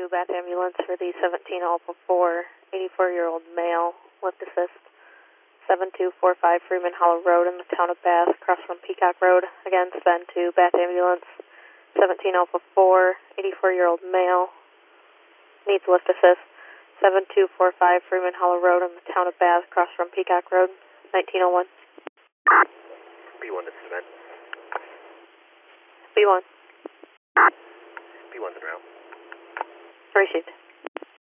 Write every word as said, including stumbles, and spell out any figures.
Bath Ambulance for the seventeen Alpha four, eighty-four-year-old male, lift assist, seven two four five Freeman Hollow Road in the town of Bath, across from Peacock Road. Again, send to Bath Ambulance, seventeen Alpha four, eighty-four-year-old male, needs lift assist, seven two four five Freeman Hollow Road in the town of Bath, across from Peacock Road, nineteen oh one. B one to cement. B one. B one's in route. Received.